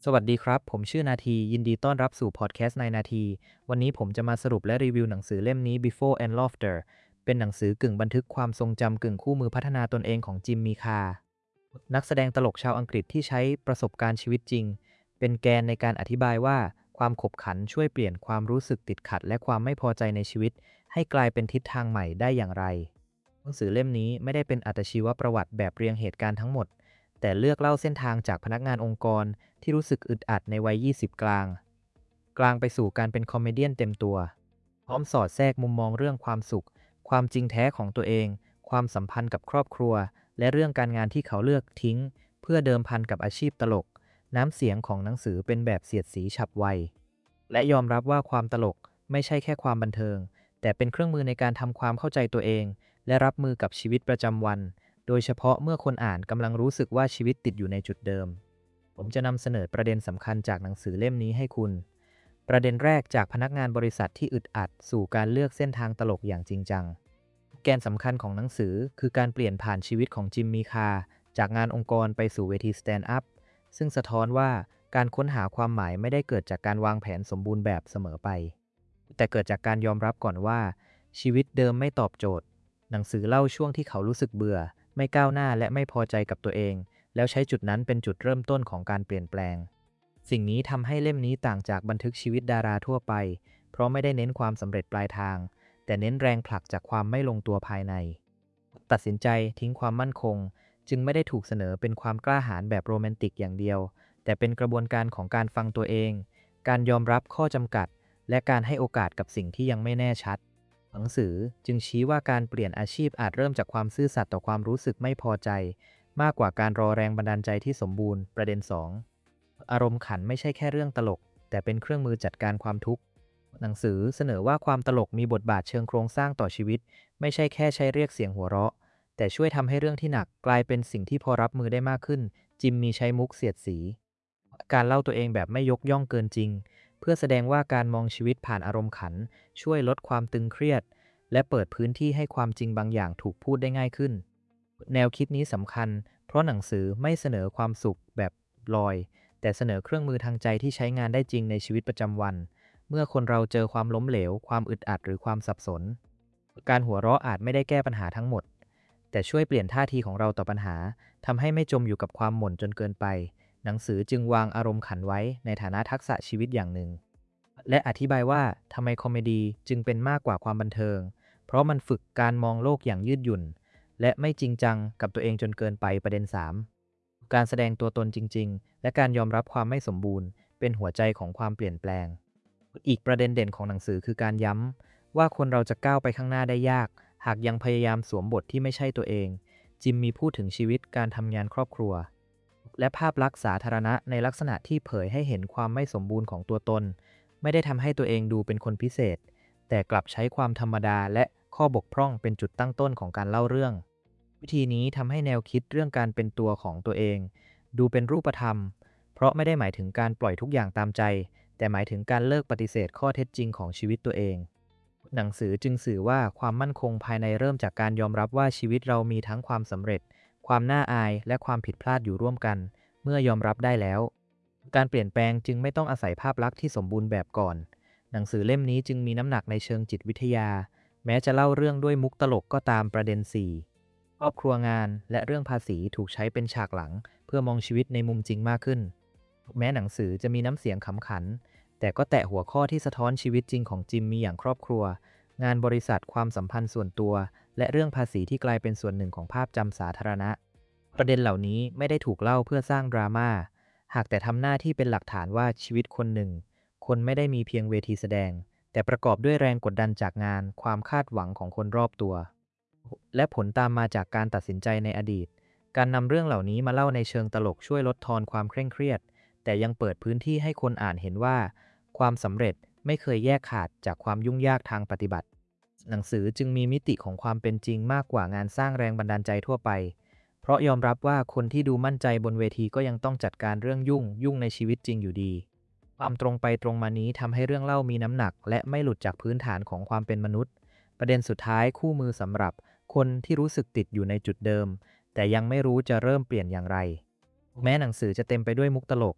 สวัสดีครับผมชื่อนาทียินดีต้อนรับสู่พอดแคสต์ในนาทีวันนี้ผมจะมาสรุปและรีวิวหนังสือเล่มนี้ Before and Laughter เป็นหนังสือกึ่งบันทึกความทรงจำกึ่งคู่มือพัฒนาตนเองของจิมมีคานักแสดงตลกชาวอังกฤษที่ใช้ประสบการณ์ชีวิตจริงเป็นแกนในการอธิบายว่าความขบขันช่วยเปลี่ยนความรู้สึกติดขัดและความไม่พอใจในชีวิตให้กลายเป็นทิศทางใหม่ได้อย่างไรหนังสือเล่มนี้ไม่ได้เป็นอัตชีวประวัติแบบเรียงเหตุการณ์ทั้งหมดแต่เลือกเล่าเส้นทางจากพนักงานองค์กร ที่รู้สึกอึดอัดในวัย 20 กลางไปสู่การเป็นคอมเมเดียนเต็มตัว พร้อมสอดแทรกมุมมองเรื่องความสุข ความจริงแท้ของตัวเอง ความสัมพันธ์กับครอบครัว และเรื่องการงานที่เขาเลือกทิ้งเพื่อเดิมพันกับอาชีพตลก น้ำเสียงของหนังสือเป็นแบบเสียดสีฉับไว และยอมรับว่าความตลกไม่ใช่แค่ความบันเทิง แต่เป็นเครื่องมือในการทำความเข้าใจตัวเอง และรับมือกับชีวิตประจำวัน โดยเฉพาะเมื่อคนอ่านกำลังรู้สึกว่าชีวิตติดอยู่ในจุดเดิม ผมจะนำเสนอประเด็นสำคัญจากหนังสือเล่มนี้ให้คุณ ประเด็นแรกจากพนักงานบริษัทที่อึดอัดสู่การเลือกเส้นทางตลกอย่างจริงจัง แกนสำคัญของหนังสือคือการเปลี่ยนผ่านชีวิตของจิมมีคาจากงานองค์กรไปสู่เวทีสแตนด์อัพซึ่งสะท้อนว่าการค้นหาความหมายไม่ได้เกิดจากการวางแผนสมบูรณ์แบบเสมอไป แต่เกิดจากการยอมรับก่อนว่าชีวิตเดิมไม่ตอบโจทย์ หนังสือเล่าช่วงที่เขารู้สึกเบื่อไม่ก้าวหน้าและไม่พอใจกับตัวเองแล้วใช้จุดนั้นเป็นจุดเริ่มต้นของการเปลี่ยนแปลง สิ่งนี้ทำให้เล่มนี้ต่างจากบันทึกชีวิตดาราทั่วไป เพราะไม่ได้เน้นความสำเร็จปลายทาง แต่เน้นแรงผลักจากความไม่ลงตัวภายใน ตัดสินใจทิ้งความมั่นคง จึงไม่ได้ถูกเสนอเป็นความกล้าหาญแบบโรแมนติกอย่างเดียว แต่เป็นกระบวนการของการฟังตัวเอง การยอมรับข้อจำกัด และการให้โอกาสกับสิ่งที่ยังไม่แน่ชัด หนังสือจึงชี้ว่าการเปลี่ยนอาชีพอาจเริ่มจากความซื่อสัตย์ต่อความรู้สึกไม่พอใจ มากกว่าการรอแรงบันดาลใจที่สมบูรณ์ประเด็น2อารมณ์ขันไม่ใช่แค่เรื่องตลกแต่เป็นเครื่องมือจัดการความทุกข์หนังสือเสนอว่าความตลกมีบทบาทเชิงโครงสร้างต่อชีวิตไม่ใช่แค่ใช้เรียกเสียงหัวเราะแต่ช่วยทำให้เรื่องที่หนักกลายเป็นสิ่งที่พอรับมือได้มากขึ้นจิมมีใช้มุกเสียดสีการเล่าตัวเองแบบไม่ยกย่องเกินจริงเพื่อแสดงว่าการมองชีวิตผ่านอารมณ์ขันช่วยลดความตึงเครียดและเปิดพื้นที่ให้ความจริงบางอย่างถูกพูดได้ง่ายขึ้นแนวคิดนี้สำคัญ เพราะหนังสือไม่เสนอความสุขแบบลอยแต่เสนอเครื่องมือทางใจที่ใช้งานได้จริงในชีวิตประจำวันเมื่อคนเราเจอความล้มเหลวความอึดอัดหรือความสับสนการหัวเราะอาจไม่ได้แก้ปัญหาทั้งหมดแต่ช่วยเปลี่ยนท่าทีของเราต่อปัญหาทำให้ไม่จมอยู่กับความหม่นจนเกินไปหนังสือจึงวางอารมณ์ขันไว้ในฐานะทักษะชีวิตอย่างหนึ่งและอธิบายว่าทำไมคอมเมดีจึงเป็นมากกว่าความบันเทิงเพราะมันฝึกการมองโลกอย่างยืดหยุ่น และไม่จริงจังกับตัวเองจนเกินไปประเด็น3การแสดงตัวตนจริงๆ และการยอมรับความไม่สมบูรณ์เป็นหัวใจของความเปลี่ยนแปลง อีกประเด็นเด่นของหนังสือคือการย้ำว่าคนเราจะก้าวไปข้างหน้าได้ยากหากยังพยายามสวมบทที่ไม่ใช่ตัวเองจิมมีพูดถึงชีวิตการทำงานครอบครัวและภาพลักษณ์สาธารณะในลักษณะที่เผยให้เห็นความไม่สมบูรณ์ของตัวตนไม่ได้ทำให้ตัวเองดูเป็นคนพิเศษแต่กลับใช้ความธรรมดาและข้อบกพร่องเป็นจุดตั้งต้นของการเล่าเรื่อง วิธีนี้ทำให้แนวคิดเรื่องการเป็นตัวของตัวเองดูเป็นรูปธรรมเพราะไม่ได้หมายถึงการปล่อยทุกอย่างตามใจแต่หมายถึงการเลิกปฏิเสธข้อเท็จจริงของชีวิตตัวเองหนังสือจึงสื่อว่าความมั่นคงภายในเริ่มจากการยอมรับว่าชีวิตเรามีทั้งความสำเร็จความน่าอายและความผิดพลาดอยู่ร่วมกันเมื่อยอมรับได้แล้วการเปลี่ยนแปลงจึงไม่ต้องอาศัยภาพลักษณ์ที่สมบูรณ์แบบก่อนหนังสือเล่มนี้จึงมีน้ำหนักในเชิงจิตวิทยาแม้จะเล่าเรื่องด้วยมุกตลกก็ตามประเด็น4 ครอบครัวงานและเรื่องภาษีถูกใช้เป็นฉากหลังเพื่อมองชีวิตในมุมจริงมากขึ้นแม้หนังสือจะมีน้ำเสียงขำขันแต่ก็แตะหัวข้อที่สะท้อนชีวิตจริงของจิมมีอย่างครอบครัวงานบริษัทความสัมพันธ์ส่วนตัวและเรื่องภาษีที่กลายเป็นส่วนหนึ่งของภาพจำสาธารณะประเด็นเหล่านี้ไม่ได้ถูกเล่าเพื่อสร้างดราม่าหากแต่ทำหน้าที่เป็นหลักฐานว่าชีวิตคนหนึ่งคนไม่ได้มีเพียงเวทีแสดงแต่ประกอบด้วยแรงกดดันจากงานความคาดหวังของคนรอบตัว และผลตามมาจากการตัดสินใจในอดีต การนำเรื่องเหล่านี้มาเล่าในเชิงตลกช่วยลดทอนความเคร่งเครียด แต่ยังเปิดพื้นที่ให้คนอ่านเห็นว่าความสำเร็จไม่เคยแยกขาดจากความยุ่งยากทางปฏิบัติ หนังสือจึงมีมิติของความเป็นจริงมากกว่างานสร้างแรงบันดาลใจทั่วไป เพราะยอมรับว่าคนที่ดูมั่นใจบนเวทีก็ยังต้องจัดการเรื่องยุ่งในชีวิตจริงอยู่ดี ความตรงไปตรงมานี้ทำให้เรื่องเล่ามีน้ำหนักและไม่หลุดจากพื้นฐานของความเป็นมนุษย์ ประเด็นสุดท้ายคู่มือสำหรับคนที่รู้สึกติดอยู่ในจุดเดิมแต่ยังไม่รู้จะเริ่มเปลี่ยนอย่างไรแม้หนังสือจะเต็มไปด้วยมุกตลก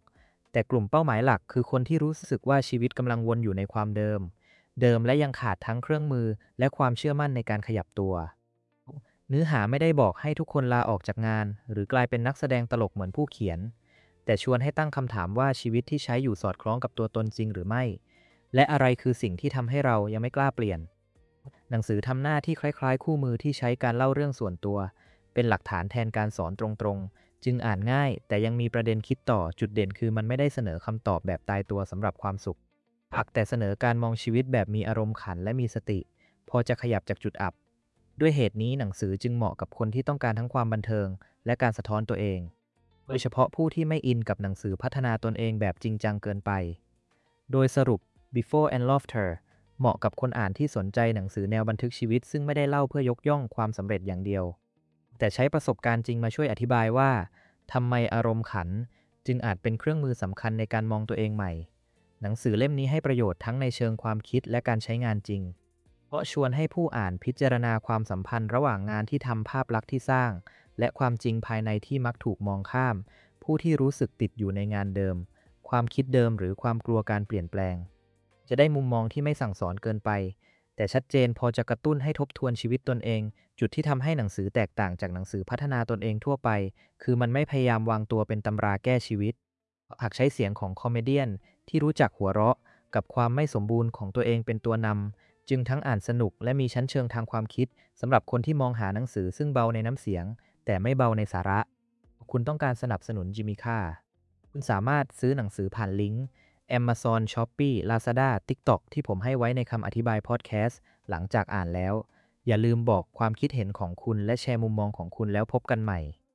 แต่กลุ่มเป้าหมายหลักคือคนที่รู้สึกว่าชีวิตกำลังวนอยู่ในความเดิมและยังขาดทั้งเครื่องมือและความเชื่อมั่นในการขยับตัว เนื้อหาไม่ได้บอกให้ทุกคนลาออกจากงานหรือกลายเป็นนักแสดงตลกเหมือนผู้เขียนแต่ชวนให้ตั้งคำถามว่าชีวิตที่ใช้อยู่สอดคล้องกับตัวตนจริงหรือไม่และอะไรคือสิ่งที่ทำให้เรายังไม่กล้าเปลี่ยนหนังสือทำหน้าที่คล้ายๆคู่มือที่ใช้การเล่าเรื่องส่วนตัวเป็นหลักฐานแทนการสอนตรงๆจึงอ่านง่ายแต่ยังมีประเด็นคิดต่อจุดเด่นคือมันไม่ได้เสนอคำตอบแบบตายตัวสำหรับความสุขแต่เสนอการมองชีวิตแบบมีอารมณ์ขันและมีสติพอจะขยับจากจุดอับ ด้วยเหตุนี้หนังสือจึงเหมาะกับคนที่ต้องการทั้งความบันเทิงและการสะท้อนตัวเอง โดยเฉพาะผู้ที่ไม่อินกับหนังสือพัฒนาตนเองแบบจริงจังเกินไป โดยสรุป Before and Laughter เหมาะกับคนอ่านที่สนใจหนังสือแนวบันทึกชีวิตซึ่งไม่ได้เล่าเพื่อยกย่องความสำเร็จอย่างเดียว แต่ใช้ประสบการณ์จริงมาช่วยอธิบายว่าทำไมอารมณ์ขันจึงอาจเป็นเครื่องมือสำคัญในการมองตัวเองใหม่ หนังสือเล่มนี้ให้ประโยชน์ทั้งในเชิงความคิดและการใช้งานจริง เพราะชวนให้ผู้อ่านพิจารณาความสัมพันธ์ระหว่างงานที่ทำภาพลักษณ์ที่สร้างและความจริงภายในที่มักถูกมองข้ามผู้ที่รู้สึกติดอยู่ในงานเดิมความคิดเดิมหรือความกลัวการเปลี่ยนแปลงจะได้มุมมองที่ไม่สั่งสอนเกินไปแต่ชัดเจนพอจะกระตุ้นให้ทบทวนชีวิตตนเองจุดที่ทำให้หนังสือแตกต่างจากหนังสือพัฒนาตนเองทั่วไปคือมันไม่พยายามวางตัวเป็นตำราแก้ชีวิตหากใช้เสียงของคอมเมเดียนที่รู้จักหัวเราะกับความไม่สมบูรณ์ของตัวเองเป็นตัวนำ จึงทั้งอ่านสนุกและมีชั้นเชิงทางความคิดสำหรับคนที่มองหาหนังสือซึ่งเบาในน้ำเสียงแต่ไม่เบาในสาระคุณต้องการสนับสนุนจิมิค่าคุณสามารถซื้อหนังสือผ่านลิงก์ Amazon Shopee Lazada TikTok ที่ผมให้ไว้ในคำอธิบายพอดแคสต์หลังจากอ่านแล้วอย่าลืมบอกความคิดเห็นของคุณและแชร์มุมมองของคุณแล้วพบกันใหม่